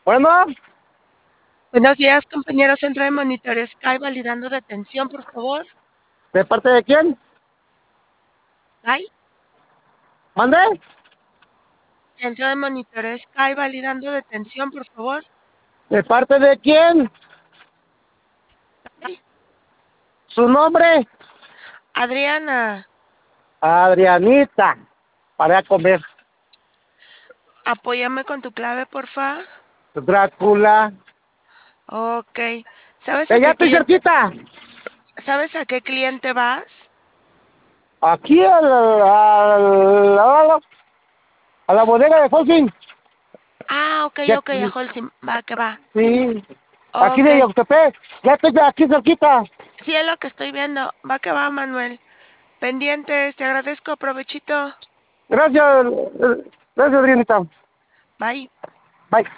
Bueno, Buenos días, compañero centro de monitor Sky, validando detención, por favor. ¿de parte de quién? Sky, ¿Mande? centro de monitor Sky, validando detención, por favor. ¿De parte de quién? Sky. ¿Su nombre? Adriana, Adrianita. Para comer. apóyame con tu clave, porfa. Drácula. Ok. ¿Sabes a Ya qué estoy cliente, cerquita. sabes a qué cliente vas? Aquí a la bodega de Holcim. Ah, ok, Ya- ok, a Holcim, va, que va. Sí. Aquí Ok. de Yautepec. Ya estoy aquí cerquita. Sí, es lo que estoy viendo. Va, que va, Manuel. Pendientes, te agradezco, provechito. Gracias. Gracias, Adrianita. Bye. Bye.